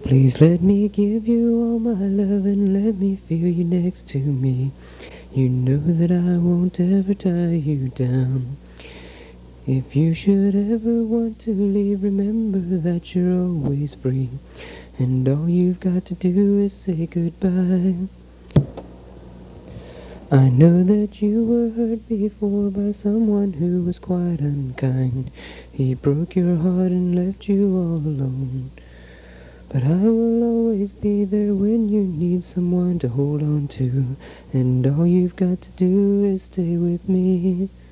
Please let me give you all my love and let me feel you next to me. You know that I won't ever tie you down. If you should ever want to leave, remember that you're always free. And all you've got to do is say goodbye. I know that you were hurt before by someone who was quite unkind. He broke your heart and left you all alone. But I will always be there when you need someone to hold on to. And all you've got to do is stay with me.